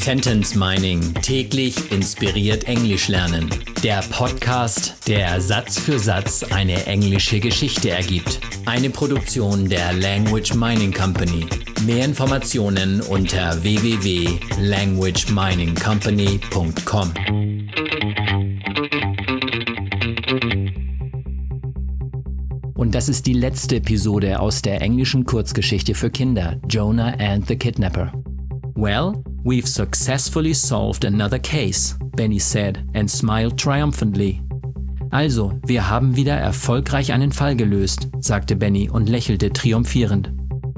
Sentence Mining. Täglich inspiriert Englisch lernen. Der Podcast, der Satz für Satz eine englische Geschichte ergibt. Eine Produktion der Language Mining Company. Mehr Informationen unter www.languageminingcompany.com. Und das ist die letzte Episode aus der englischen Kurzgeschichte für Kinder, Jonah and the Kidnapper. Well, we've successfully solved another case, Benny said and smiled triumphantly. Also, wir haben wieder erfolgreich einen Fall gelöst, sagte Benny und lächelte triumphierend.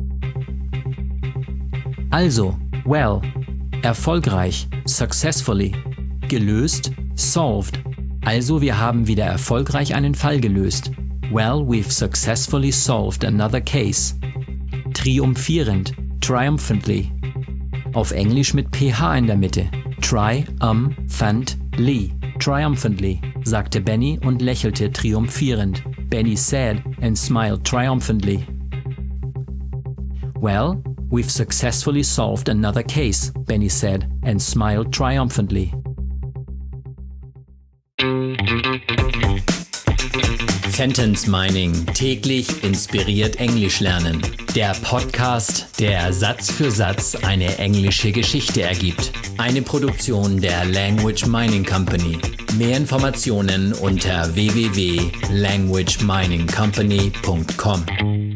Also, well, erfolgreich, successfully, gelöst, solved. Also, wir haben wieder erfolgreich einen Fall gelöst. Well, we've successfully solved another case. Triumphierend, triumphantly. Auf Englisch mit PH in der Mitte. Triumphantly, triumphantly, sagte Benny und lächelte triumphierend. Benny said and smiled triumphantly. Well, we've successfully solved another case, Benny said and smiled triumphantly. Sentence Mining. Täglich inspiriert Englisch lernen. Der Podcast, der Satz für Satz eine englische Geschichte ergibt. Eine Produktion der Language Mining Company. Mehr Informationen unter www.languageminingcompany.com.